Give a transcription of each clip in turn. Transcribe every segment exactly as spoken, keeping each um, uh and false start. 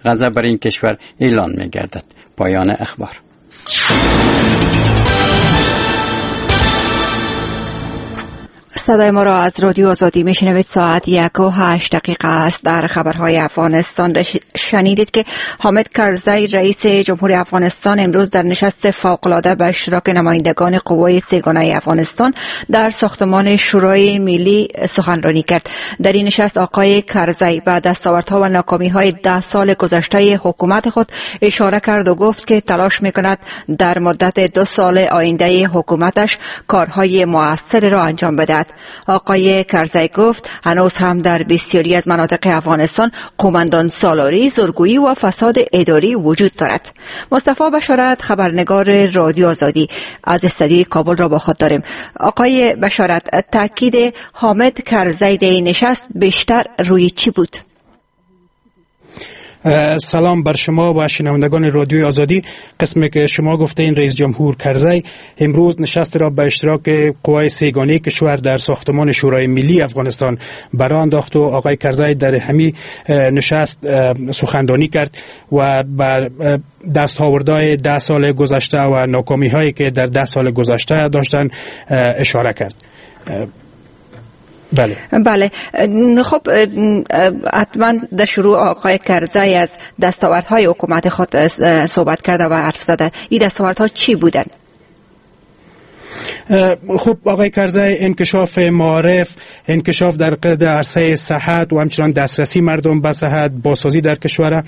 غضب بر این کشور اعلان می گردد. پایان اخبار. صدای ما را از رادیو آزادی میشنوید. ساعت یک و هشت دقیقه است. در خبرهای افغانستان شنیدید که حامد کرزی رئیس جمهوری افغانستان امروز در نشست فوق‌العاده به اشتراک نمایندگان قوای سه‌گانه افغانستان در ساختمان شورای ملی سخنرانی کرد. در این نشست آقای کرزی به دستاوردها و ناکامی‌های ده سال گذشته حکومت خود اشاره کرد و گفت که تلاش می‌کند در مدت دو سال آینده حکومتش کارهای مؤثر را انجام بدهد. آقای کرزی گفت هنوز هم در بسیاری از مناطق افغانستان قومندان سالاری، زورگویی و فساد اداری وجود دارد. مصطفی بشارت، خبرنگار رادیو آزادی از استودیوی کابل را با خود داریم. آقای بشارت، تاکید حامد کرزی در نشست بیشتر روی چی بود؟ سلام بر شما و شنوندگان رادیوی آزادی. قسمی که شما گفته این رئیس جمهور کرزی امروز نشست را به اشتراک قوای سه‌گانه کشور در ساختمان شورای ملی افغانستان برآ انداخت و آقای کرزی در همین نشست سخنرانی کرد و بر دستاوردهای ده سال گذشته و ناکامی هایی که در ده سال گذشته داشتن اشاره کرد. بله بله خب حتما در شروع آقای کرزی از دستاوردهای حکومت خود صحبت کرده و حرف زده. این دستاوردها چی بودند؟ خب آقای کرزی انکشاف معارف، انکشاف در قید عرصه صحت و همچنان دسترسی مردم به صحت، بازسازی در کشور،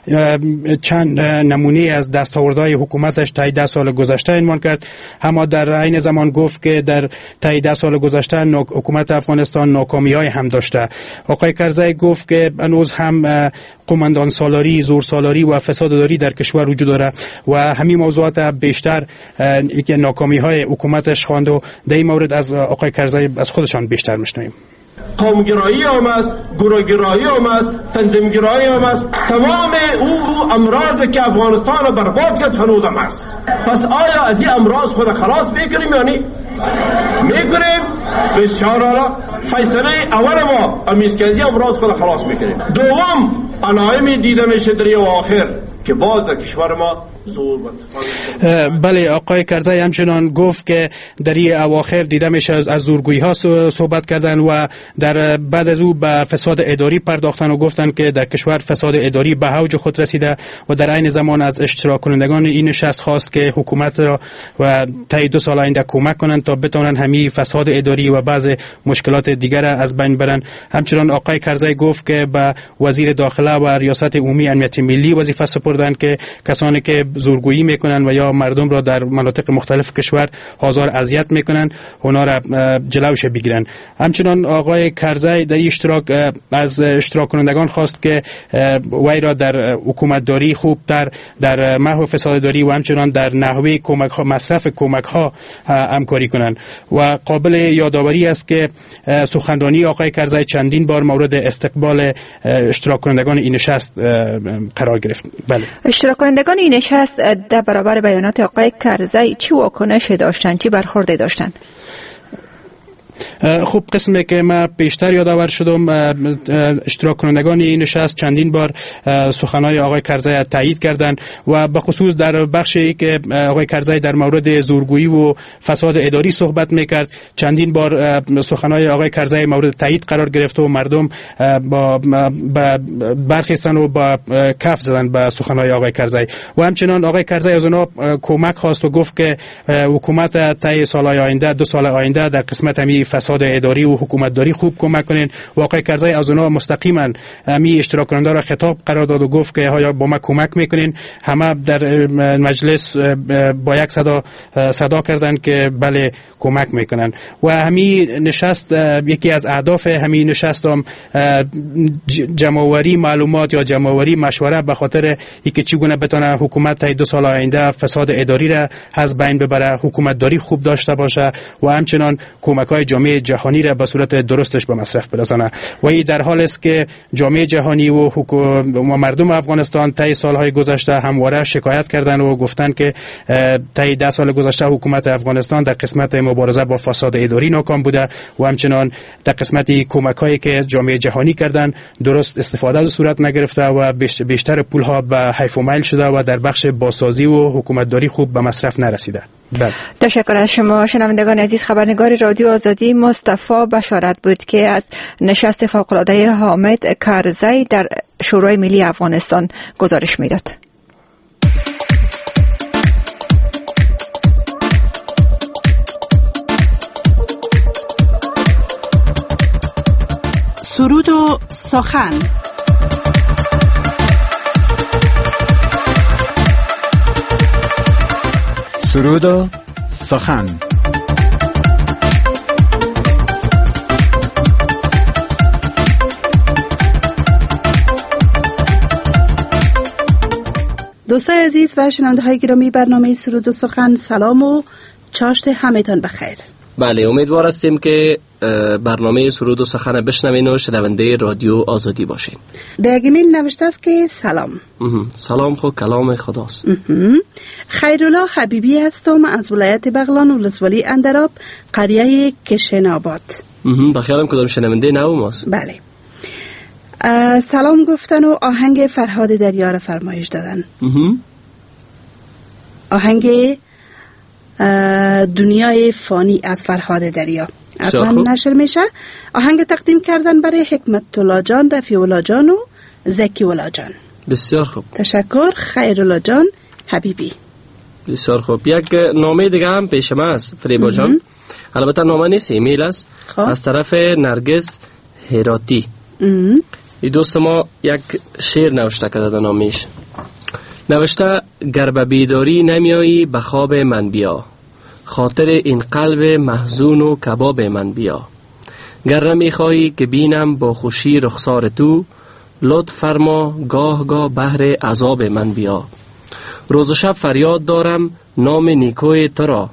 چند نمونه از دستاوردهای حکومتش طی ده سال گذشته عنوان کرد. اما در عین زمان گفت که در طی ده سال گذشته حکومت افغانستان ناکامی‌های هم داشته. آقای کرزی گفت که هنوز هم قومندان سالاری، زور سالاری و فساد اداری در کشور وجود داره و همین موضوعات بیشتر که ناکامی‌های حکومتش خواند و در این مورد از آقای کرزی از خودشان بیشتر میشنویم. قومگرایی هم است، گروهگرایی هم است، تنظیمگرایی هم است. تمام او امراض که افغانستان را برباد کرد هنوز هم است. پس آیا از این امراض خود خلاص میکنیم یعنی میکنیم؟ بسیار عالی. فیصله اول ما امیست که از این امراض خود خلاص میکنیم. دوم علائمی دیده میشه در اواخر که باز در کشور ما زور بله آقای کرزی همچنان گفت که در این اواخر دیده میشه از زورگویی ها صحبت کردن و در بعد از او به فساد اداری پرداختن و گفتن که در کشور فساد اداری به اوج خود رسیده و در عین زمان از اشتراک کنندگان این نشست خواست که حکومت را و طی دو سال آینده کمک کنند تا بتونن همین فساد اداری و بعض مشکلات دیگر از بین برن. همچنان آقای کرزی گفت که به وزیر داخله و ریاست عمومی امنیت ملی وظیفه سپردن که کسانی که زورگویی میکنن و یا مردم را در مناطق مختلف کشور آزار اذیت میکنن اونا را جلوش بگیرن. همچنان آقای کرزی در اشتراک از اشتراک کنندگان خواست که وی را در حکومتداری خوبتر، در محو فسادداری و همچنان در نحوه کمک ها، مصرف کمک ها همکاری کنند. و قابل یادآوری است که سخنرانی آقای کرزی چندین بار مورد استقبال اشتراک کنندگان این نشست قرار گرفت. بله اشتراک کنندگان این نشست در برابر بیانات آقای کرزی چی واکنش داشتن، چی برخورد داشتن؟ خب قسمی که ما بیشتر یادآور شدم اشتراک کنندگان این نشست چندین بار سخنهای آقای کرزی تایید کردند و به خصوص در بخشی که آقای کرزی در مورد زورگویی و فساد اداری صحبت میکرد چندین بار سخنهای آقای کرزی مورد تایید قرار گرفت و مردم با برخیستن و با کف زدن به سخنهای آقای کرزی و همچنان آقای کرزی از اونها کمک خواست و گفت که حکومت طی سالهای آینده دو سال آینده در قسمت همی فساد اداری و حکومتداری خوب کمک کنین. واقع کرزی از اونها مستقیما می اشتراک کننده را خطاب قرار داد و گفت که آیا با ما کمک میکنین؟ همه در مجلس با یک صدا صدا کردن که بله کمک میکنن. و همین نشست یکی از اهداف همین نشست هم جمع‌آوری معلومات یا جمع‌آوری مشوره به خاطر اینکه چگونه بتونه حکومت تا دو سال آینده فساد اداری را از بین ببره، حکومتداری خوب داشته باشه و همچنان کمک‌های جامعه جامعه جهانی را به صورت درستش به مصرف برسانه و این در حال است که جامعه جهانی و حکومت و مردم افغانستان طی سالهای گذشته همواره شکایت کردن و گفتن که طی ده سال گذشته حکومت افغانستان در قسمت مبارزه با فساد اداری ناکام بوده و همچنان در قسمت کمک‌هایی که جامعه جهانی کردن درست استفاده از صورت نگرفته و بیشتر پولها به حیف و میل شده و در بخش بازسازی و حکومتداری خوب به مصرف نرسیده. بله. تشکر از شما شنوندگان عزیز. خبرنگار رادیو آزادی مصطفی بشارت بود که از نشست فوق‌العاده حامد کرزی در شورای ملی افغانستان گزارش میداد. سرود و سخن. سرود و سخن. دوستان عزیز و شنونده های گرامی برنامه سرود و سخن، سلام و چاشت همتان بخیر. بله، امیدوار هستیم که برنامه سرود و سخن بشنوین و شنونده رادیو آزادی باشین. در ایمیل نوشته است که سلام. سلام خو کلام خداست. خیرالله حبیبی هستم از ولایت بغلان ولسوالی اندراب قریه کشناباد. بخیرم کدام شنونده نو ماست. بله. سلام گفتن و آهنگ فرهاد دریا را فرمایش دادن. آهنگ دنیای فانی از فرهاد دریا از من نشر میشه. آهنگ تقدیم کردن برای حکمت الله جان، رفیع الله جان و زکی الله جان. بسیار خوب، تشکر. خیرالله جان حبیبی. بسیار خوب. یک نامه دیگه هم پیش ما است فریبا جان. البته نامه نیست، ایمیل است از طرف نرگس هراتی. این دوست ما یک شعر نوشته کرده در نامش. نوشته گر به بیداری نمیایی به خواب من بیا، خاطر این قلب محزون و کباب من بیا. گر نمیخواهی که بینم با خوشی رخسار تو، لطف فرما گاه گاه بهر عذاب من بیا. روز و شب فریاد دارم نام نیکوی تو را،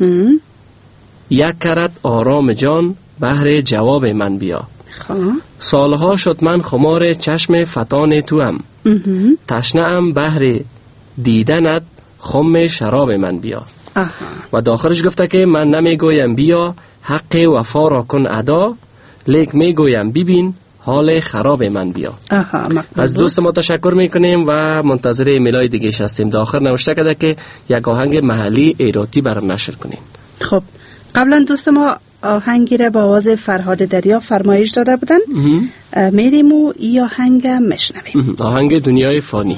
یک کرت آرام جان بهر جواب من بیا. سالها شد من خمار چشم فتان تو ام، تشنه ام بهر دیدنت خم شراب من بیا. آها. و داخلش گفته که من نمیگویم بیا حق وفا را کن ادا، لیک میگویم ببین حال خراب من بیا. آها. از دوست ما تشکر میکنیم و منتظر ایمیلای دیگه هستیم. داخل نوشته کرده که یک آهنگ محلی ایراتی برام نشر کنین. خب قبلا دوست ما آهنگی را با آواز فرهاد دریا فرمایش داده بودن. میریم و ای آهنگ مشنویم. آهنگ دنیای فانی.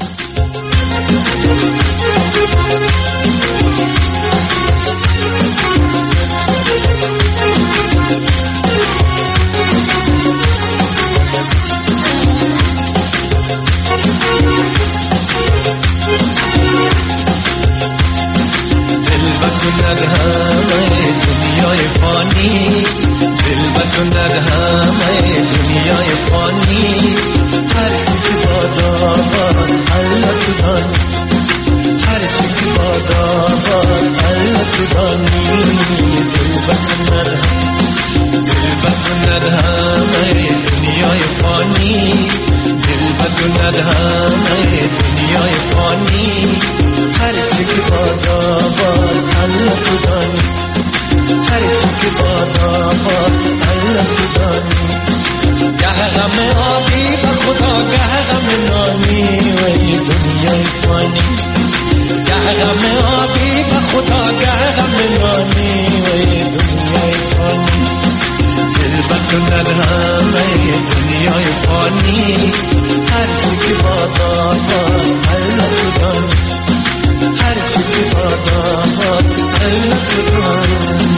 دنیای فانی، دل بکند همه دنیای فانی، هر چی که بادا باد الله تو دانی، هر چی که بادا باد الله تو دانی. دل بکند دل بکند همه دنیای فانی، دل بکند همه دنیای فانی، هر چی که بادا باد الله تو دانی، هر چی که بادا باد الله تو دانی. گه غم آبی به خدا گه غم نانی وی دنیای فانی، گه غم آبی به خدا گه غم نانی وی دنیای فانی. دل بکند همه دنیای فانی، هر چی که بادا باد الله تو دانی، هر چی که بادا باد الله تو دانی.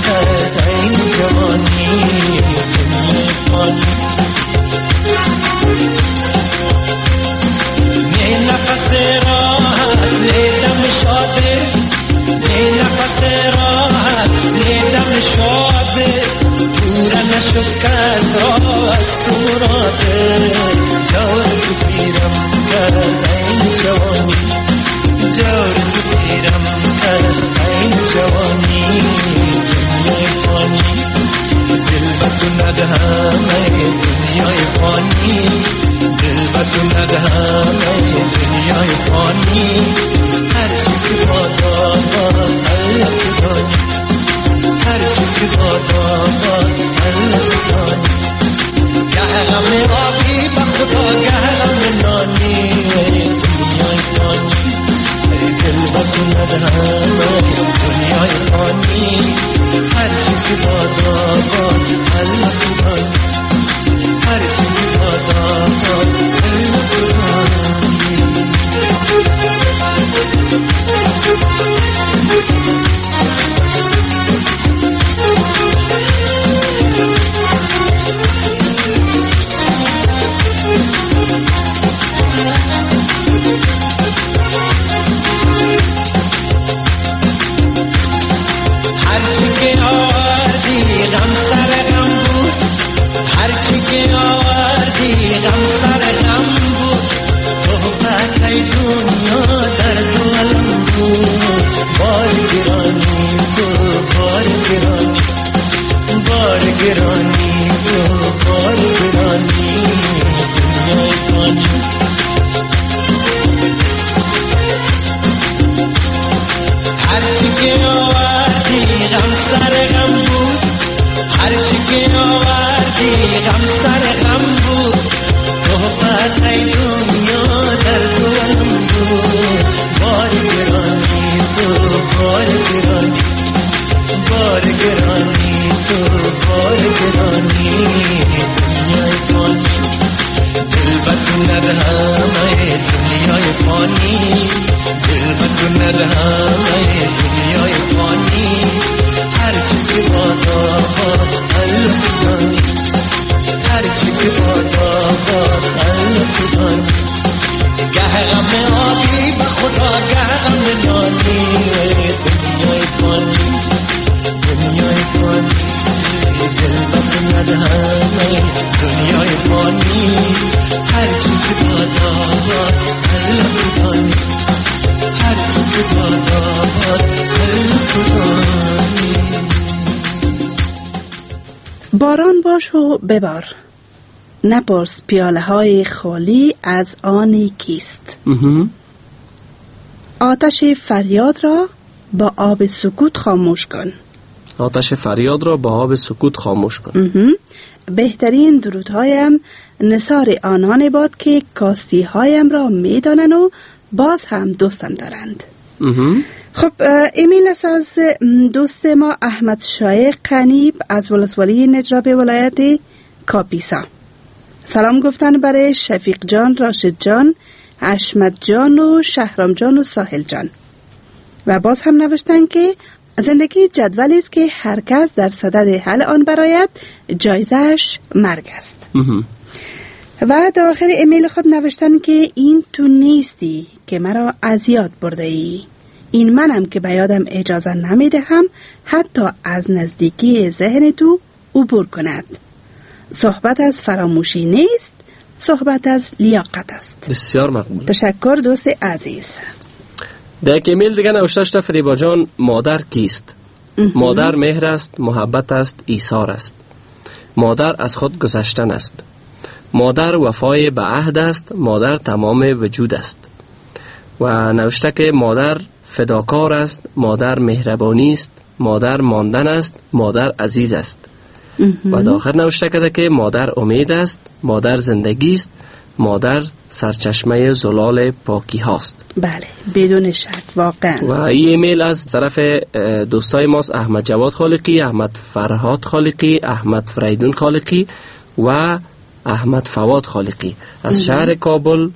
کرد این جوانی دنیای فانی. نه نفس راحت نه دم شاده، نه نفس راحت نه دم شاده، پورا نشد کس را از تو مراده. جور تو پیرم کرد این جوانی، جور تو پیرم کرد این جوانی دنیای فانی. دل بدو ندهم ای دنیای فانی، دل بدو ندهم ای دنیای فانی. هرچی که بادا الله بدانی، هرچی که بادا الله بدانی. گه غم آبی با خدا گه غم نانی ای دنیای فانی. ای دل بدو ندهم ای دنیای فانی. هرچی که بادا الله بدانی، هرچی که بادا الله بدانی. هرچی که آوردی غم سر غم بود، هرچی که آوردی غم سر غم بود. تهمت ای دنیا در دو علم بود. بار گرانی تو بار گرانی، بار گرانی تو بار گرانی دنیای فانی. هرچی که آوردی غم سر غم بود، هرچی که آوردی غم سر غم بود. تهمت ای دنیا در دو علم بود. بار گرانی تو بار گرانی، بار گرانی تو بار گرانی دنیای فانی. دل بدو ندهم ای دنیای فانی، دل بدو ندهم ای دنیای فانی. هرچی که بادا الله بدانی، هرچی که بادا الله بدانی. گه غم آبی با خدا گه غم نانی ای دنیای فانی، دنیای فانی. دل بدو ندهم ای دنیای فانی. هرچی که بادا الله بدانی، هرچی که بادا الله بدانی. باران باش و ببار، نپرس پیاله های خالی از آن کیست. آتش فریاد را با آب سکوت خاموش کن، آتش فریاد را با آب سکوت خاموش کن. بهترین درودهایم نثار آنان باد که کاستی هایم را میدانند و باز هم دوستم دارند. خب ایمیل است از دوست ما احمد شایق قنیب از ولسوالی نجراب ولایت کاپیسا. سلام گفتن برای شفیق جان، راشد جان، حشمت جان و شهرام جان و ساحل جان. و باز هم نوشتن که زندگی جدولی است که هر کس در صدد حل آن برایت جایزش مرگ است. و در آخر ایمیل خود نوشتن که این تو نیستی که مرا از یاد برده ای، این منم که به یادم اجازه نمیده هم حتی از نزدیکی ذهن تو عبور کند. صحبت از فراموشی نیست، صحبت از لیاقت است. بسیار مقبول. تشکر دوست عزیز. در ایمیل دیگه نوشته شده فریبا جان مادر کیست؟ مادر مهر است، محبت است، ایثار است. مادر از خود گذشتن است. مادر وفای به عهد است، مادر تمام وجود است. و نوشته که مادر فداکار است، مادر مهربانی است، مادر ماندن است، مادر عزیز است. و داخل نوشته کرده که مادر امید است، مادر زندگی است، مادر سرچشمه زلال پاکی هاست. بله بدون شک واقعا. و این ایمیل از طرف دوستای ماست، احمد جواد خالقی، احمد فرهاد خالقی، احمد فریدون خالقی و احمد فواد خالقی از شهر کابل،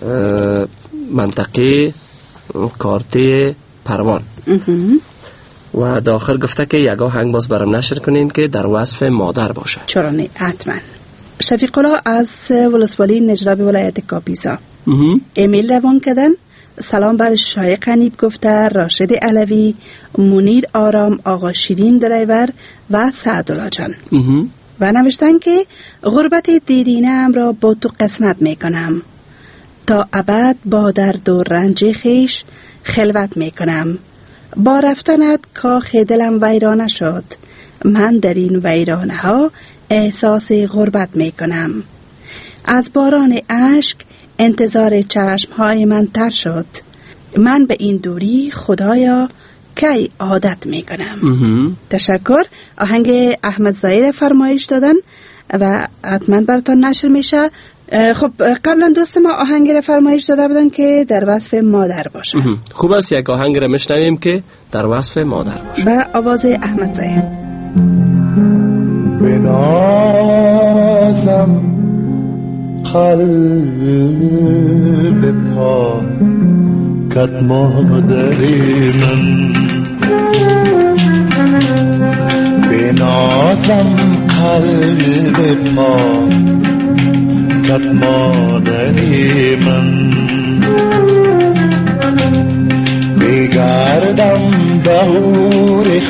منطقه کارته پروان. و در آخر گفته که یک آهنگ باز برام نشر کنین که در وصف مادر باشه. چرا نه، حتما. شفیق الله از ولسوالی نجراب ولایت کاپیسا ایمیل روان کردن. سلام بر شای قنیب گفته، راشد علوی، منیر آرام، آقا شیرین درایور و سعدالله جان. و نوشتن که غربت دیرینه ام را با تو قسمت میکنم، تا ابد با درد و رنج خیش خلوت میکنم. با رفتنت کاخ دلم ویرانه شد، من در این ویرانه ها احساس غربت میکنم. از باران اشک انتظار چشم های من تر شد، من به این دوری خدایا کی عادت میکنم. تشکر. آهنگ احمد زایر فرمایش دادن و حتما براتون نشر میشه. خب قبلا دوست ما آهنگ را فرمایش داده بودن که در وصف مادر باشه. خوب است یک آهنگ را میشنویم که در وصف مادر باشه به آواز احمد زایر. بنازم قلب پاکت مادری من، بنازم قلب پاکت مادری من، بگردم دور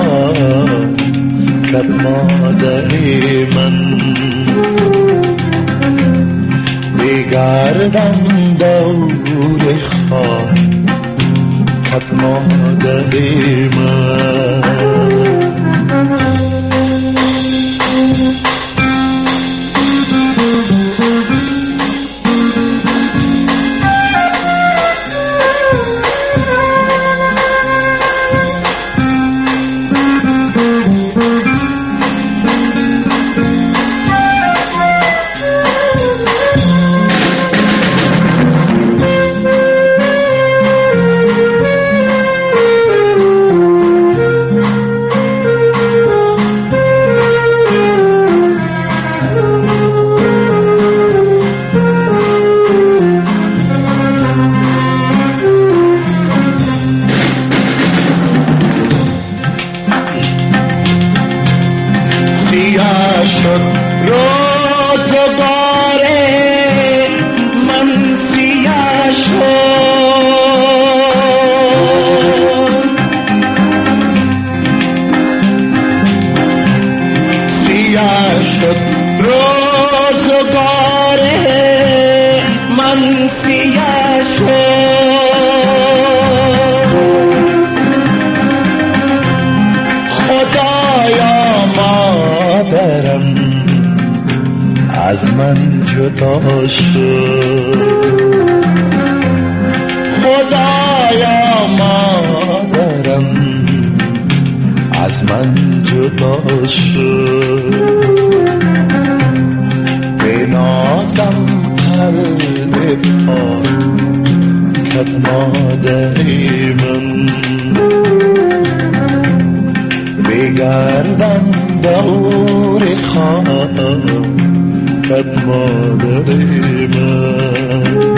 خاکت مادری من، بگردم دور خاکت مادری من. از من جدا شد، خدایا مادرم از من جدا شد، بنازم قلب پاکت مادری من، بگردم دور خاکت مادری من.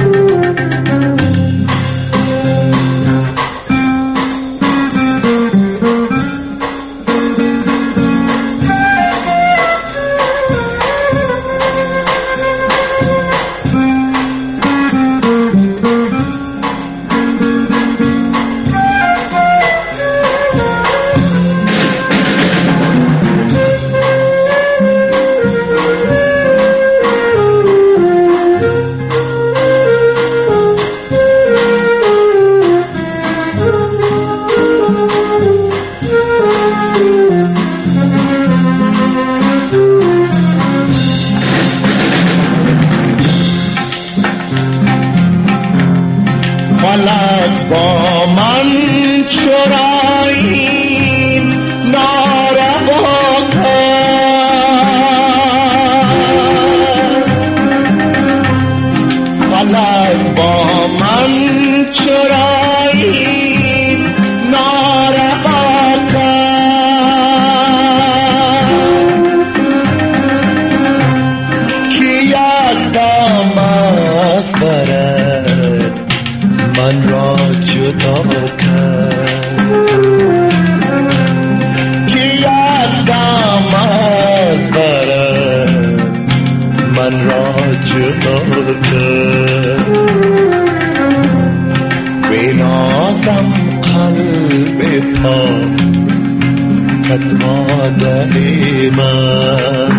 کت مادر من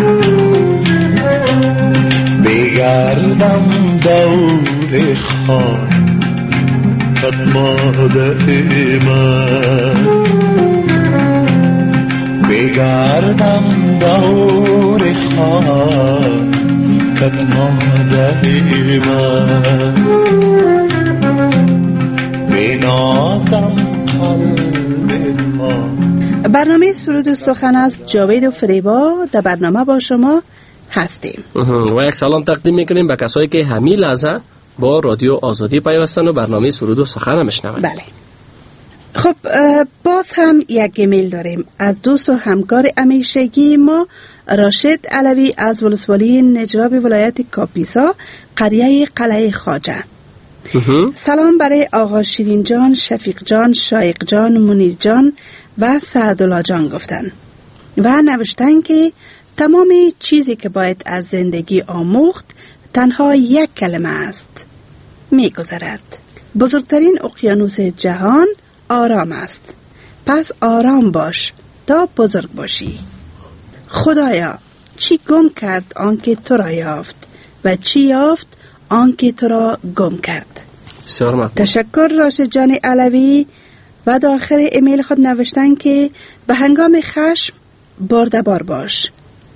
بگردم دور خاک کت مادر من بگردم دور خاک کت مادر من بنازم قلب خاک. برنامه سرود و سخن از جاوید و فریبا در برنامه با شما هستیم و یک سلام تقدیم میکنیم به کسایی که همین لحظه با رادیو آزادی پیوستن و برنامه سرود و سخن میشنون. بله. خب باز هم یک ایمیل داریم از دوست و همکار همیشگی ما راشد علوی از ولسوالی نجراب ولایت کاپیسا قریه قلعه خواجه. سلام برای آقا شیرین جان، شفیق جان، شایق جان، منیر جان و سعدالله جان گفتن و نوشتن که تمام چیزی که باید از زندگی آموخت تنها یک کلمه است، میگذرد. بزرگترین اقیانوس جهان آرام است، پس آرام باش تا بزرگ باشی. خدایا چی گم کرد آنکه تو را یافت و چی یافت آنکه تو را گم کرد. تشکر راشد جان علوی. و در آخر ایمیل خود نوشتن که به هنگام خشم باردبار باش،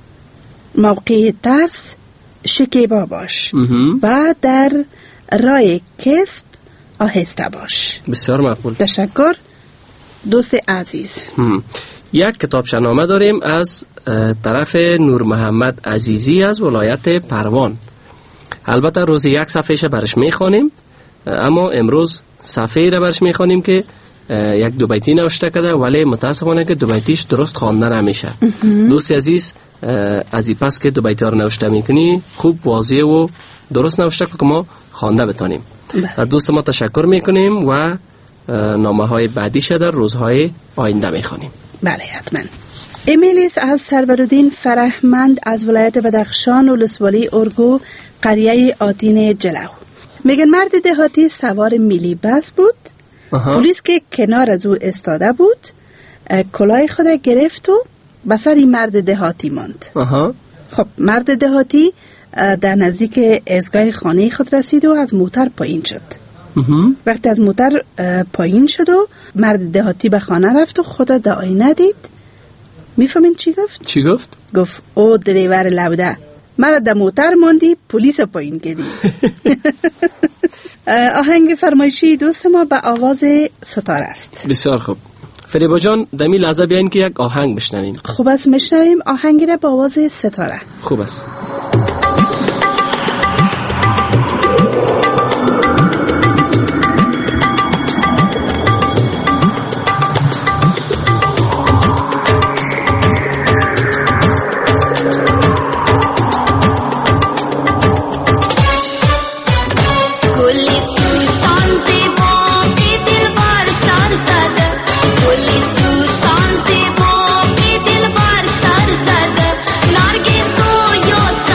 موقع ترس شکیبا باش و در راه کسب آهسته باش. بسیار مقبول. تشکر دوست عزیز. یک کتاب شنامه داریم از طرف نور محمد عزیزی از ولایت پروان. البته روز یک صفحهش برش میخوانیم، اما امروز صفحه را برش میخوانیم که یک دو بیتی نوشته کرده، ولی متاسفانه که دو بیتیش درست خوانده نمیشه. دوست عزیز از این پس که دو بیتی رو نوشته میکنی خوب واضح و درست نوشته که ما خوانده بتانیم. و دوست ما تشکر میکنیم و نامه های بعدیش در روزهای آینده میخوانیم. بله حتما. ایمیلیس از سرورالدین فرهمند از ولایت بدخشان و ولسوالی ارگو قریه آتین جلو. میگن مرد دهاتی سوار میلی بس بود. پلیس که کنار از او استاده بود کلاه خود گرفت و به سر این مرد دهاتی ماند. خب مرد دهاتی در نزدیک ایستگاه خانه خود رسید و از موتر پایین شد. وقتی از موتر پایین شد و مرد دهاتی به خانه رفت و خود در آینه دید. میفهمین چی گفت؟ چی گفت؟ گفت او دریور لوده، مرا در موتر ماندی پلیس پایین کردی. آهنگ فرمایشی دوست ما به آواز ستاره است. بسیار خوب. فریبا جان دمی لحظه بیاین که یک آهنگ بشنویم. خوب است، میشنویم آهنگی را به آواز ستاره. خوب است. Yo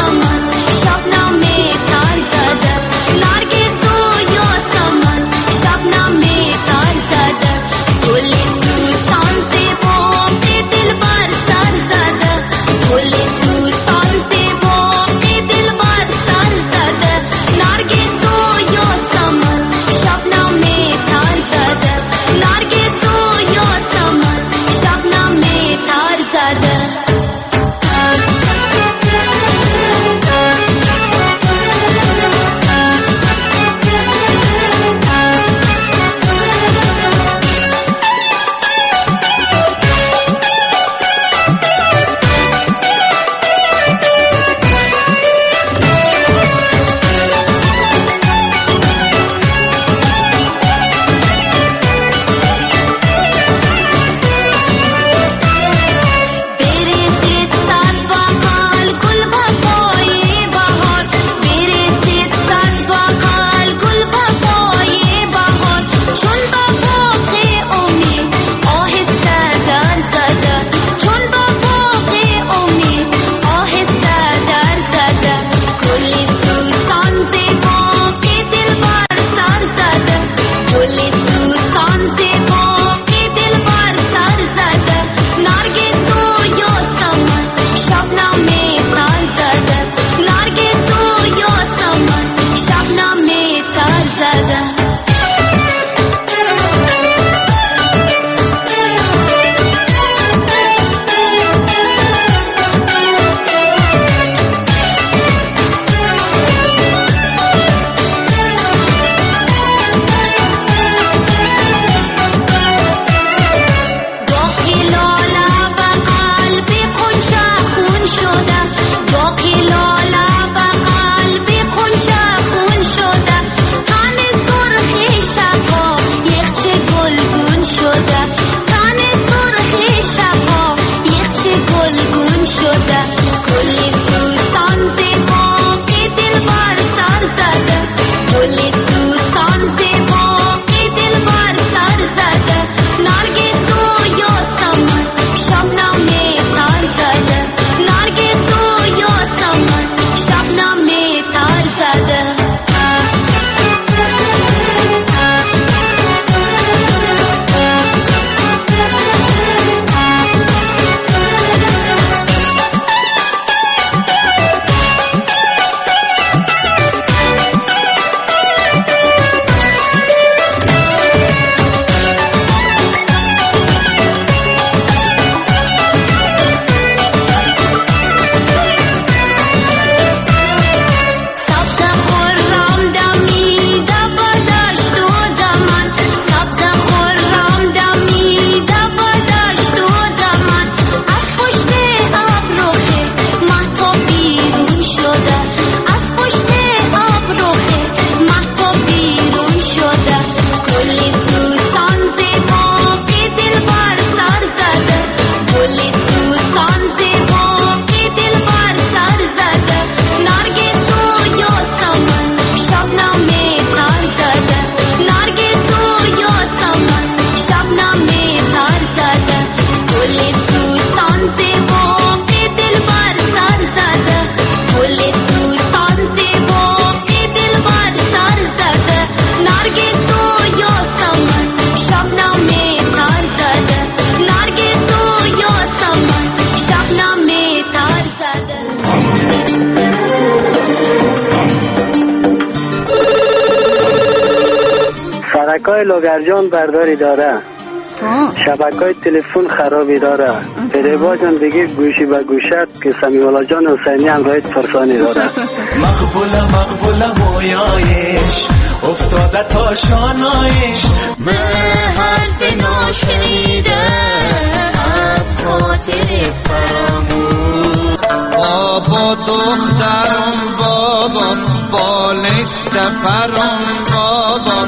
صدای لاگرجان برداری داره، شبکه های تلفن خرابی داره. فریبا جان دیگه گوشی به گوشت که سمیولا جان حسینی هم رایت فرسانی داره. مقبوله مقبوله مویایش افتاده تا شانایش، به حرف ناشنیده از خاطر فراموش. بابا دخترم بابا بالشت پرم بابا.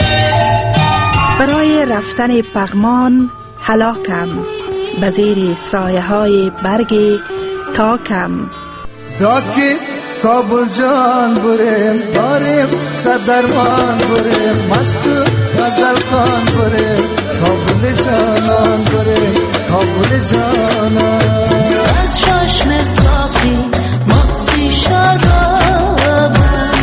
برای رفتن پغمان هلاکم، به زیر سایه های برگ تاکم. داکی کابل جان بریم باریم سردرمان بریم، مست غزل خان بریم کابل جانان بریم کابل جانان. از چشم صافی مستی شراب.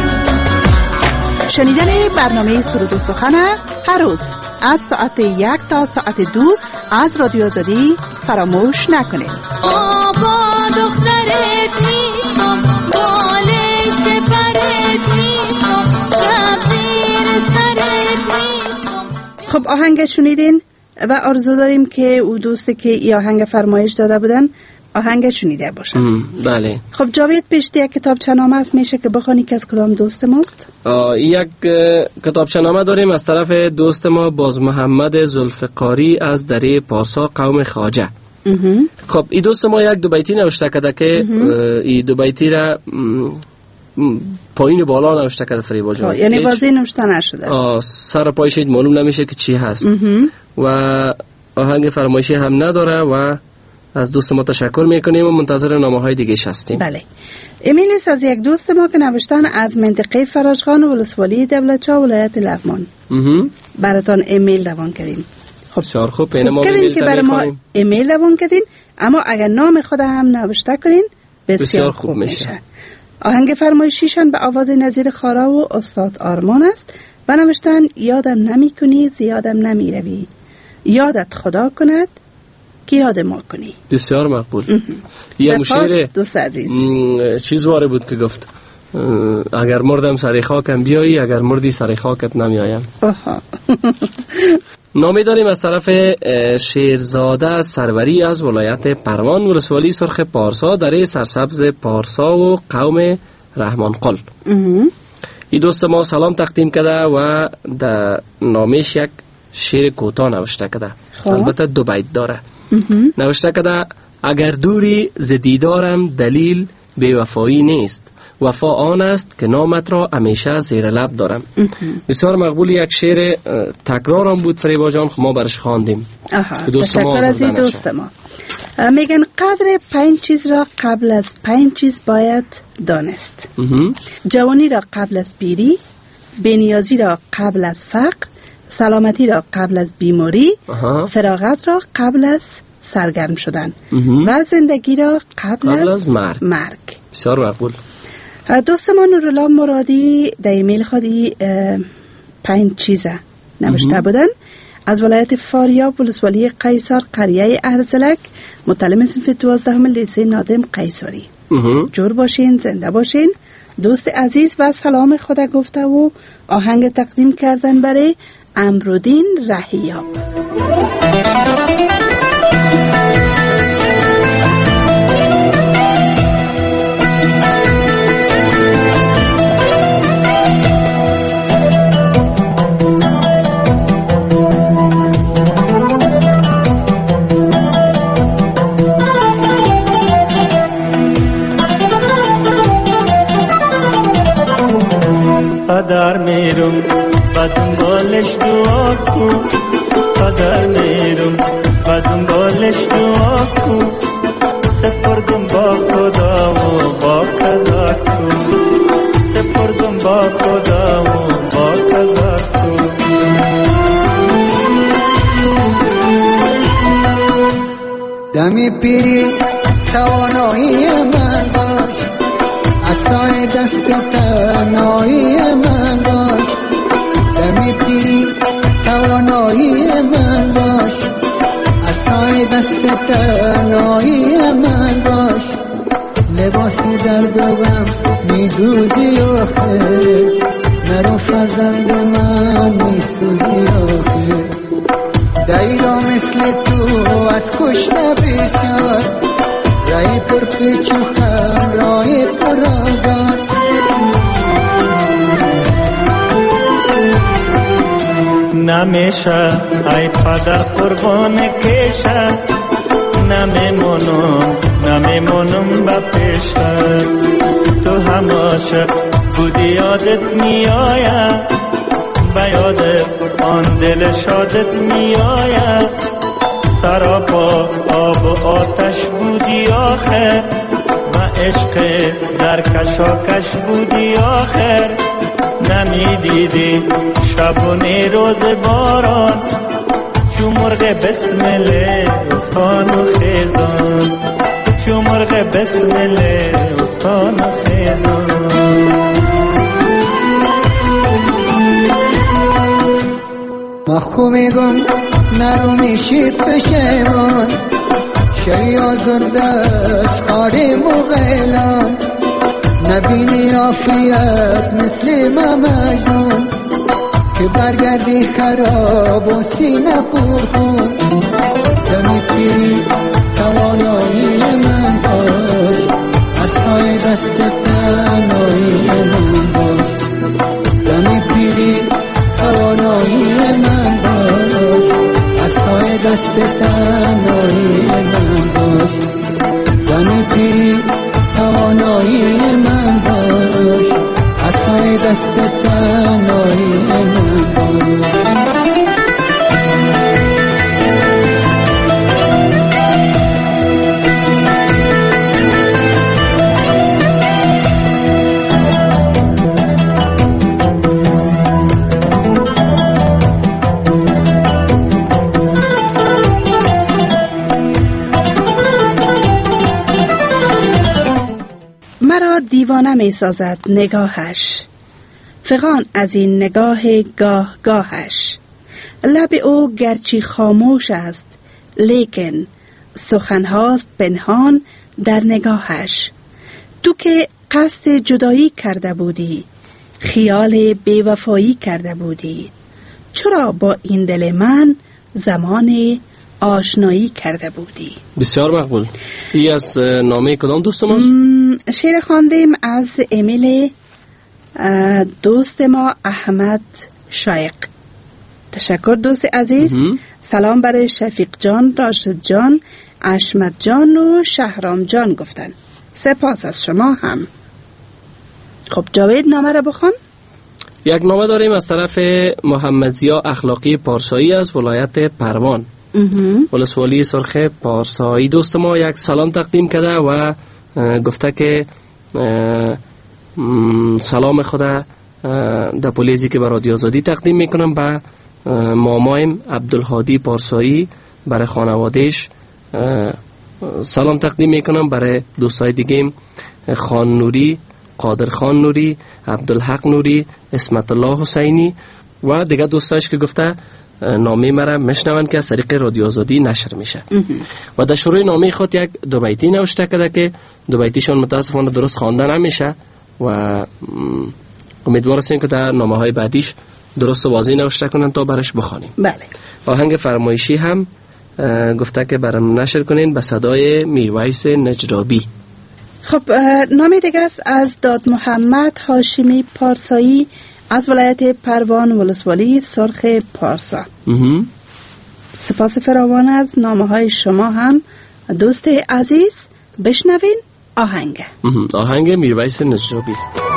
شنیدن برنامه سرود و سخن هر روز از ساعت یک تا ساعت دو از رادیو آزادی فراموش نکنید. بابا دخترت نیستم، بالشت برت نیستم، شب زیر سرت نیستم. خب آهنگ شنیدین و آرزو داریم که او دوستی که ای آهنگ فرمایش داده بودن آهنگ شنیده باشن. بله. خب جاوید پیشتی یک کتابچه نامه است، میشه که بخونی که از کدام دوست ماست؟ یک کتابچه نامه داریم از طرف دوست ما باز محمد زلفقاری از دره پارسا قوم خواجه. خب این دوست ما یک دو بیتی نوشته کرده که این دو بیتی را پایین و بالا نوشته کرده فریبا جان، یعنی واضح نوشته نشده. سر پایش معلوم نمیشه که چی هست و آهنگ فرمایشی هم نداره و از دوست ما تشکر میکنیم و منتظر نامه های دیگه هستیم. بله. ایمیل است از یک دوست ما که نوشتن از منطقه فراجخان ولسوالی دبلچا ولایت لغمان. براتون ایمیل روان کردیم. خب بسیار خوب، این ما ایمیل که برای ما ایمیل روان کردین، اما اگر نام خود هم نوشته کنین بسیار, بسیار خوب, خوب میشه. میشه. آهنگ فرمایشیشان به آواز نظیر خارا و استاد آرمان است و نوشتن یادم نمی کنی زیادم نمی روی، یادت خدا کند که یاد ما کنی. بسیار مقبول. یه مشیر دوست عزیز چیز واره بود که گفت اگر مردم سر خاکم بیایی، اگر مردی سر خاکت نمیایم. نامی داریم از طرف شیرزاده سروری از ولایت پروان ولسوالی سرخ پارسا دره سرسبز پارسا و قوم رحمان قل. این دوست ما سلام تقدیم کرده و در نامش یک شعر کوتاه نوشته کرده، البته دو بیت داره. نوشته کرده اگر دوری ز دیدارم دلیل بی وفایی نیست، وفا آن است که نامت را همیشه زیر لب دارم. بسیار مقبول. یک شعر تکرارم بود فریبا جان، ما برش خواندیم. تشکر از این دوست ما. میگن قدر پنج چیز را قبل از پنج چیز باید دانست. جوانی را قبل از پیری، بینیازی را قبل از فقر، سلامتی را قبل از بیماری، فراغت را قبل از سرگرم شدن و زندگی را قبل, قبل از مرگ. مرگ. بسیار مقبول. دوست ما نورالله مرادی در ایمیل خودی پنج چیزه نوشته بودن از ولایت فاریاب ولسوالی قیصر قریه ارزلک، متعلم صنف دوازدهم لیسه نادم قیصری. جور باشین، زنده باشین. دوست عزیز و سلام خدا گفته و آهنگ تقدیم کردن برای امرودین رهیاب. قدر میرم بدون بالش دعا کن، قدر میرم بدون بالش دعا کن، سپردم با خدا و با قضا کن، سپردم با خدا و با قضا کن. دمی پیری توانایی من باش، عصای دست تنهایی من باش. دمی پیری توانایی من باش، عصای دست تنهایی من باش. لباسی درد و غم میدوزی و خیر، نرو فرزند من میسوزی آخه دیرا مثل تو از کشته بسیار رای پر پیچ و خم رای پر آزاد نمیشه ای پدر قربان کشه نمیمونم نمیمونم با پیشه تو هم عاشق بودی یادت میآید به یادت آن دل شادت میآید سراپا آب و آتش بودی آخر و عشق در کشاکش بودی آخر نمیدیدی شبونه روز باران چو مرغ بسمله افتان و خیزان چو مرغ بسمله افتان و خیزان ما خو میگم نرو میشی پشیمان شوی آزرده از خاری مغیلان نبینی عافیت مثل ما مجنون که برگردی خراب و سینه پرخون دمی پیری توانایی من باش از پای دست تنهایی من باش دمی پیری توانایی من باش از پای دست تنهایی من باش دمی پیری توانایی من باش از پای دست تنهایی من باش مرا دیوانه می سازد نگاهش فغان از این نگاه گاه گاهش لب او گرچه خاموش است لیکن سخنهاست پنهان در نگاهش تو که قصد جدایی کرده بودی خیال بیوفایی کرده بودی چرا با این دل من زمان آشنایی کرده بودی. بسیار مقبول. ای از نامه کدام دوست ماست؟ شعر خواندیم از امیل دوست ما احمد شایق. تشکر دوست عزیز. مهم. سلام برای شفیق جان، راشد جان، اشمت جان و شهرام جان گفتن. سپاس از شما هم. خب جاوید نامه را بخون. یک نامه داریم از طرف محمد زیا اخلاقی پارسایی از ولایت پروان. ولسوالی سرخ پارسایی دوست ما یک سلام تقدیم کرده و گفته که سلام خدا در پولیزی که به رادیو آزادی تقدیم میکنم به مامایم عبدالهادی پارسایی، برای خانوادهش سلام تقدیم میکنم، برای دوستای دیگه خان نوری، قادر خان نوری، عبدالحق نوری، اسمت الله حسینی و دیگه دوستاش که گفته نامه مرا میشنون که از طریق رادیو آزادی نشر میشه. و در شروع نامه خود یک دو بیتی نوشته کرده که دو بیتیشون متاسفانه درست خوانده نمیشه و امیدوار هستیم که در نامه های بعدیش درست و واضح نوشته کنن تا برش بخوانیم. بله. آهنگ فرمایشی هم گفته که برام نشر کنین به صدای میرویس نجرابی. خب نامه دیگه است از داد محمد هاشمی پارسایی از ولایت پروان ولسوالی سرخ پارسا. سپاس فراوان از نامه های شما هم دوست عزیز. بشنوین آهنگ آهنگ میرویس نجرابی.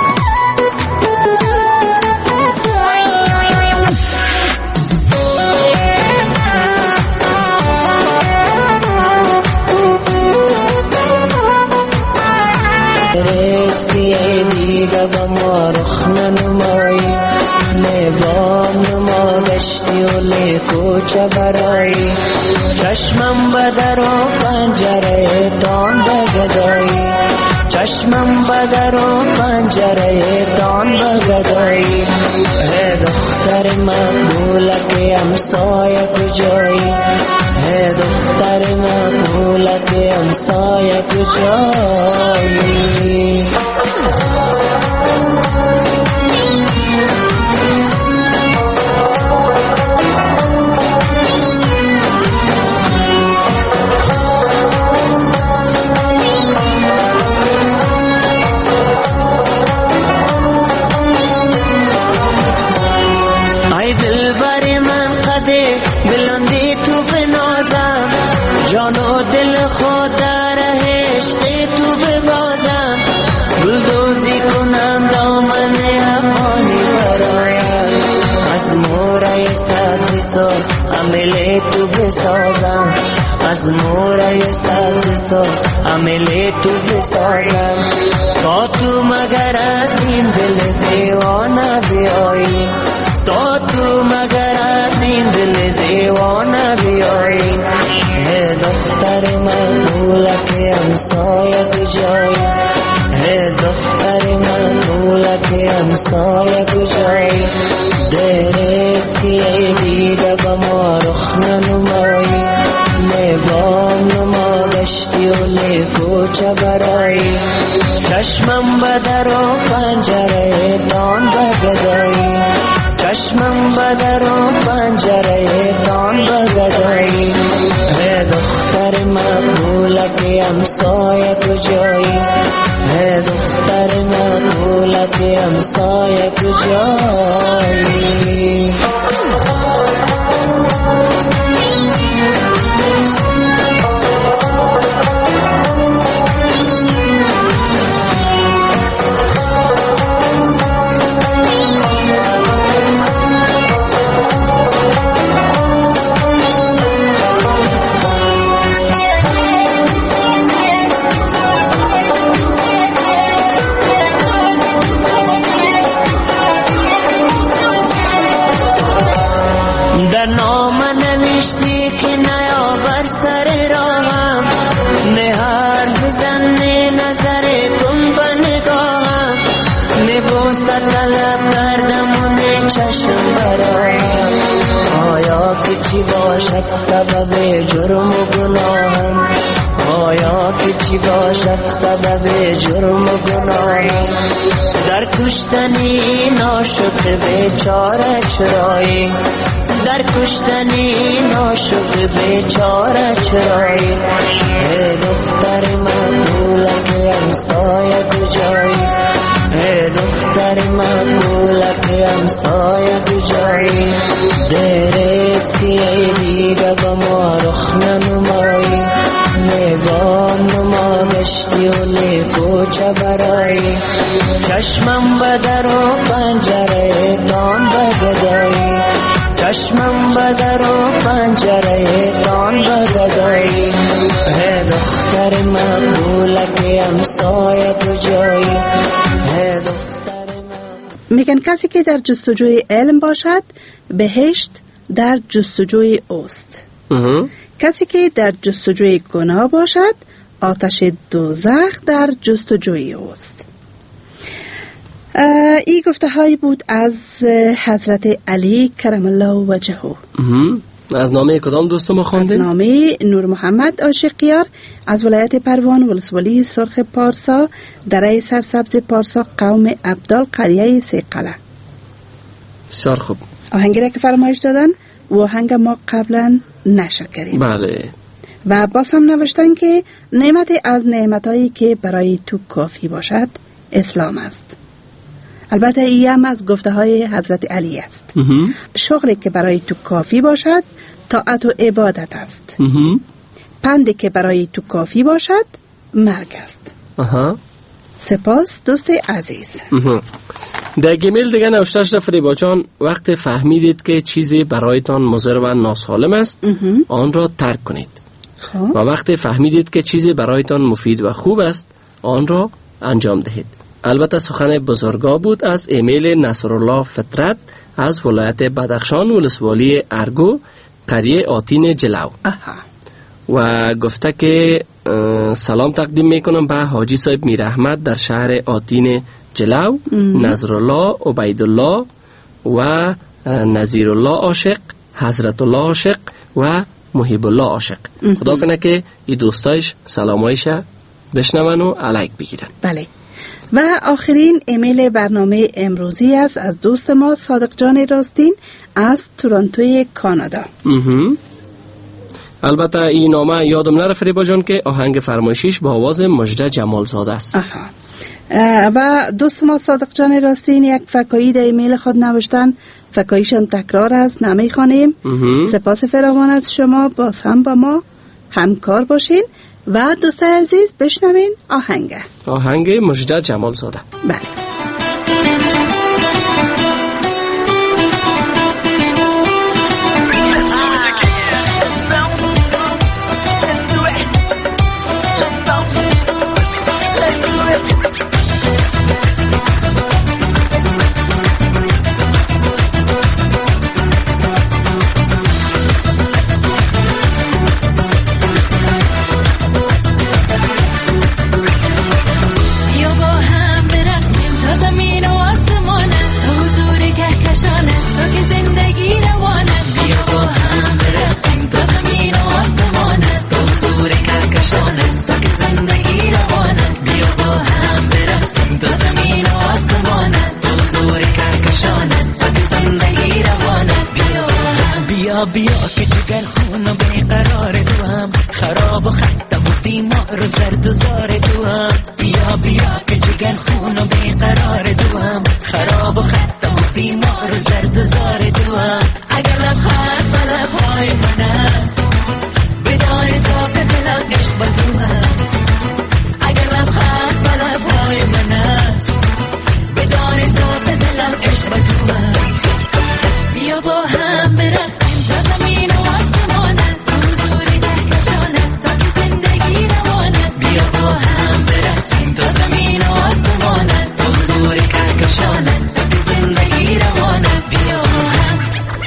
رسکیه دیگه با ما رخ ننمایی نبام نما گشتی و لیکوچه برایی چشمم بدر و پنجره دان بگدایی چشمم بدر و پنجره دان بگدایی هی دختر مقبوله که امسایه کجایی هی دختر مقبوله که امسایه کجایی تو بسازم، از موره سبز سا عمل تو بسازم. تا تو مگر از این دل دیوانه بیایی، تا تو مگر از این دل دیوانه بیایی. ہے دختر مقبوله که همسایه کجایی، ہے دختر مقبوله که همسایه کجایی. درست که ای دیده با ما رخ ننمایی، نه بام نما گشتی و نه کوچه برایی. چشمم به در و پنجره دان بگدایی، چشمم به در و پنجره دان بگدایی. ہے دختر مقبوله که همسایه کجایی، ہے دختر مقبوله که همسایه کجایی. در نام نوشتی که نیا بر سر راهم، نه حرف بزن نه نظر کن به نگاهم. نه بوسه طلب کردم و نه چشم برایم، آیا که چی باشد سبب جرم و گناهم، آیا که چی باشد سبب جرم و گناهم. در کشتنی ناشکر بیچاره چرایی، در کشتنی ناشکر بیچاره چرایی. ای دختر مقبوله که همسایه کجایی، ای دختر مقبوله که همسایه کجایی. درست که ای دیده با ما رخ ننمایی، نه بام نما گشتی و نه کوچه برایی. چشمم به در و پنجره دان بگدایی، چشمم به در و پنجره دان بگدایی. ہے دختر مقبوله که همسایه کجایی، ہے دختر مقبوله. میگن کسی که در جستجوی علم باشد بهشت در جستجوی اوست. کسی که در جستجوی گناه باشد آتش دوزخ در جستجوی اوست. این گفته هایی بود از حضرت علی کرم الله وجهه. از نامه کدام دوست ما خواندیم؟ از نامه نور محمد عاشقیار از ولایت پروان ولسوالی سرخ پارسا، دره سرسبز پارسا، قوم عبدال، قریه سیقله. بسیار خوب. آهنگی را که فرمایش دادن و آهنگ ما قبلا نشر کردیم. بله. و باز هم نوشتن که نعمت از نعمتایی که برای تو کافی باشد اسلام است. البته این هم از گفته های حضرت علی است. شغلی که برای تو کافی باشد طاعت و عبادت است. پندی که برای تو کافی باشد مرگ است. آها. سپاس دوست عزیز. در گمیل دیگه نوشته شده فریبا جان وقت فهمیدید که چیزی برایتان مضر و ناسالم است آن را ترک کنید و وقت فهمیدید که چیزی برایتان مفید و خوب است آن را انجام دهید. البته سخن بزرگا بود از ایمیل نصرالله فطرت از ولایت بدخشان ولسوالی ارگو قریه آتین جلو. و گفته که سلام تقدیم میکنم به حاجی صاحب میر احمد در شهر آتین جلو، نظرالله، عبیدالله و نظیرالله عاشق، حضرت الله عاشق و محب الله عاشق. خدا کنه که این دوستایش سلامایش بشنون و علیک بگیرن. بله. و آخرین ایمیل برنامه امروزی است از دوست ما صادق جان راستین از تورنتوی کانادا. البته این نامه یادم نره فریبا جان که آهنگ فرمایشیش با آواز مجده جمال زاده است. و دوست ما صادق جان راستین یک فکایی در ایمیل خود نوشتن، فکاییشان تکرار است، نمی خوانیم. سپاس فراوان از شما، باز هم با ما همکار باشین و دوست عزیز بشنوین آهنگ آهنگ مجده جمال زاده. بله. بیا که جگر خون و بیقرار تو هم خراب و خسته و بیمار و زرد و زار تو هم بیا بیا که جگر خون و بیقرار تو هم خراب و خسته و بیمار و زرد و زار تو هم اگر لبخند و لبهای من است بدان احساس دلم عشق با تو هست اگر لبخند و لبهای من است بدان احساس دلم عشق با تو هست بیا با هم برسیم تا زمین و آسمان است حضور کهکشان است تا که زندگی روان است بیا با هم برسیم تا زمین و آسمان است حضور کهکشان است تا که زندگی روان است بیا با هم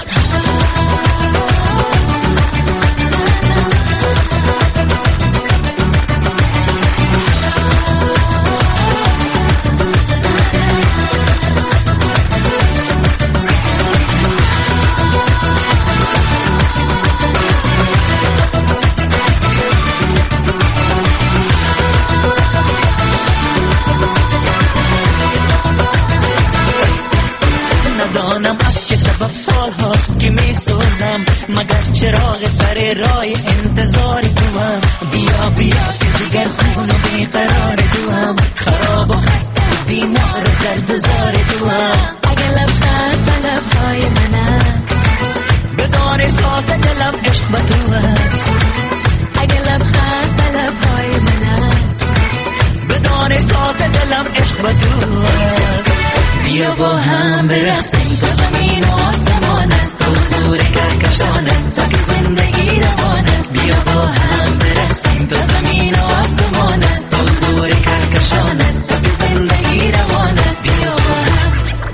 سال هاست که می سوزم مگر چراغ سر راه انتظار تو هم بیا بیا که جگر خون و بیقرار تو هم خراب و خسته و بیمار و زرد و زار تو هم اگر لبخند و لبهای من بدان احساس دلم عشق با تو هست اگر لبخند و لبهای من بدان احساس دلم عشق با تو هست بیا با هم برقصیم تا زمین و آسمان است حضور کهکشان است تا که زندگی روان است بیا با هم برقصیم تا زمین و آسمان است حضور کهکشان است تا که زندگی روان است بیا با هم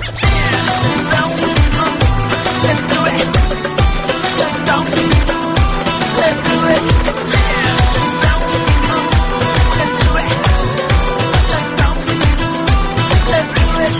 Let's do it Let's do it Let's do it Let's do it Let's do it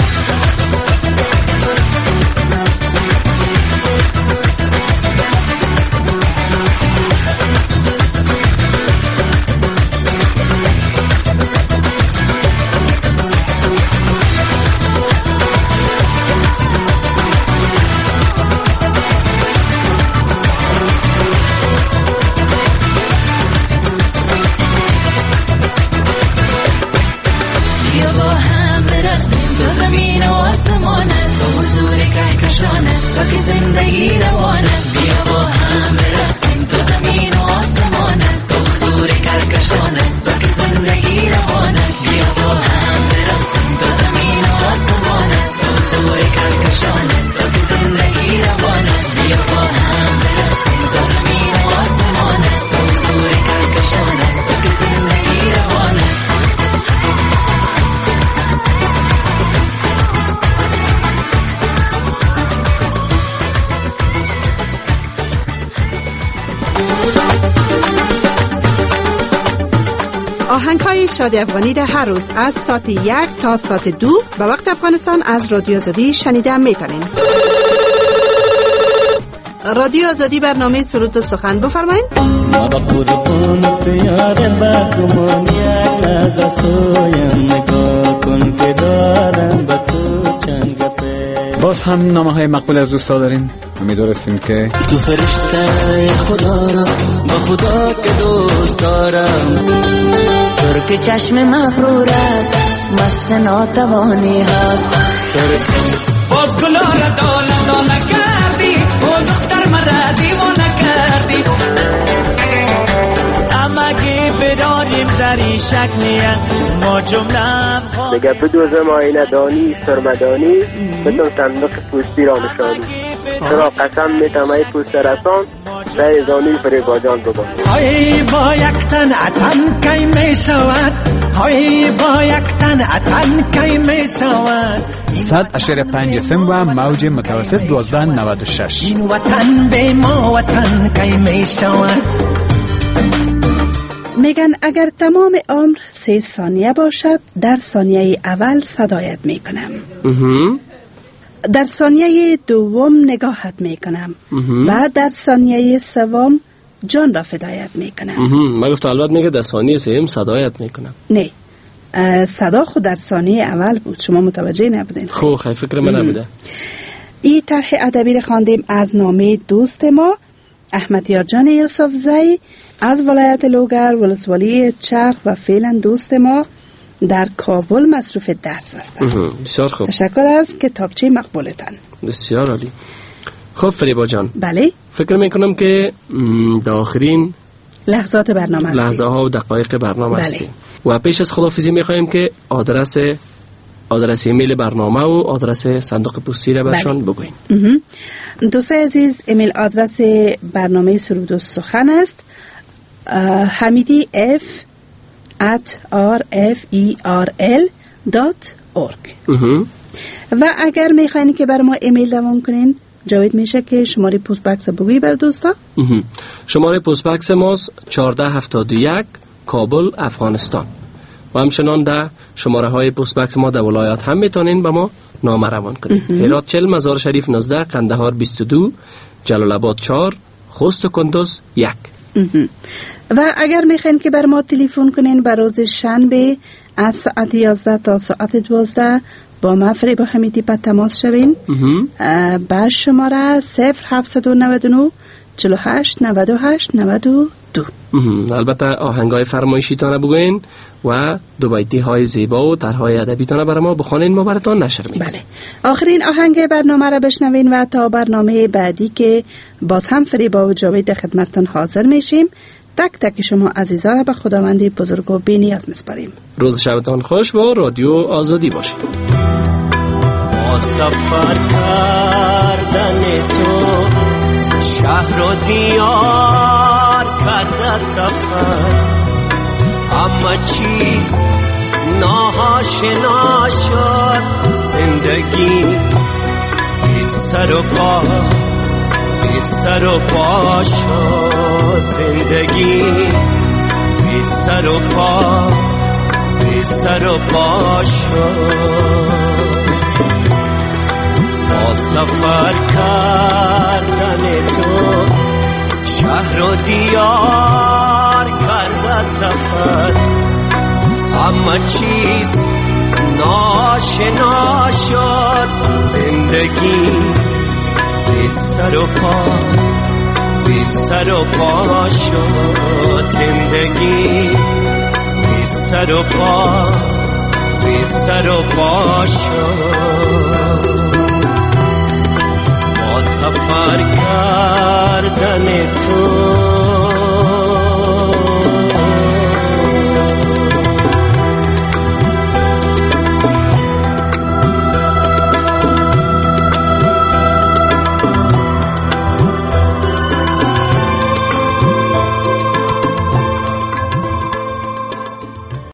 آهنگ‌های شادی افغانی را هر روز از ساعت یک تا ساعت دو به وقت افغانستان از رادیو آزادی شنیده میتونین. رادیو آزادی برنامه سرود و سخن بفرمایید. ما با قربان تیار برگمان یک لحظه سویم نگاه کن که دارم با تو چند گپه. باز هم نامه های مقبول از دوستا داریم. امیدوارستیم که تو فرشته خدا را با خدا که دوست دارم تر که چشم مغرور است مست ناتوانی هست باز گلا را داله داله کردی و دختر مرا دیوانه کردی اما که بداریم در این شکلیه ما جمله دیگه بدوزم آینه دانی سرمدانی بتون صندوق پوستی را نشانی چرا قسم میتم ای پوست رسان سعی زانی فریبا جان ببان های با یک تن عطن کی می شود های با یک تن عطن کی می شود صد اشاره پنج فم و موج متوسط دوازده نود و شش این وطن به ما وطن کی می شود. میگن اگر تمام عمر سه ثانیه باشد در ثانیه اول صدایت میکنم در ثانیه دوم نگاهت میکنم و در ثانیه سوم جان را فدایت میکنم. من گفتم البته میگه در ثانیه سوم صدایت میکنم. نه صدا خود در ثانیه اول بود شما متوجه نبودین. خب خیلی فکر من نبوده. این طرح ادبی را خواندیم از نامه دوست ما احمدیار جان یوسف زی از ولایت لوگر ولسوالی چرخ و فعلا دوست ما در کابل مصروف درس هستند. بسیار خوب. تشکر از کتابچه مقبولتان. بسیار عالی. خب فریبا جان. بله. فکر میکنم که در آخرین لحظات برنامه هستیم. لحظه ها و دقایق برنامه بله. هستیم. و پیش از خداحافظی میخوایم که آدرس آدرس ایمیل برنامه و آدرس صندوق پستی را برشان بله. بگوین. دوستان عزیز، ایمیل آدرس برنامه سرود و سخن است حمیدی اف ات آر اف ای آر ال دات اورگ. و اگر میخواین که بر ما ایمیل روان کنین جاوید میشه که شماره پست بکس بگویی بر دوستا. شماره پست بکس ماست چهارده هفتاد و یک کابل افغانستان و همچنان در شماره های پست بکس ما در ولایات هم میتونین به ما نامه روان کنین. هرات چهل، مزار شریف نوزده، قندهار بیست و دو، جلال آباد چهار، خوست و کندوز یک. و اگر میخواین که بر ما تلفن کنین بر روز شنبه از ساعت یازده تا ساعت دوازده با ما فریبا حمیدی با تماس شوین با شماره صفر هفتصد و نود و نه چهل و هشت نود و هشت نود و دو. البته آهنگای فرمایشی تانه بگوین و دو بیتی های زیبا و طرحهای ادبی تانه برای ما بخوانین، ما براتون نشر میکنیم. بله. آخرین آهنگ برنامه را بشنوین و تا برنامه بعدی که باز هم فریبا و جاوید خدمتتان حاضر میشیم تک تک شما عزیزان را به خداوند بزرگ و بی‌نیاز میسپاریم. روز شبتان خوش با رادیو آزادی باشید. با سفر کردن تو شهر و دیار کرده سفر، همه چیز ناآشنا شد، زندگی بی سر و پا بی سر و پا شد، زندگی بی سر و پا بی سر و پا شد. با سفر کردن تو شهر و دیار کرده سفر، همه چیز ناشنا شد، زندگی بی سر و پا بی سر و پا شد، زندگی بی سر و پا بی سر و پا شد. با سفر کردن تو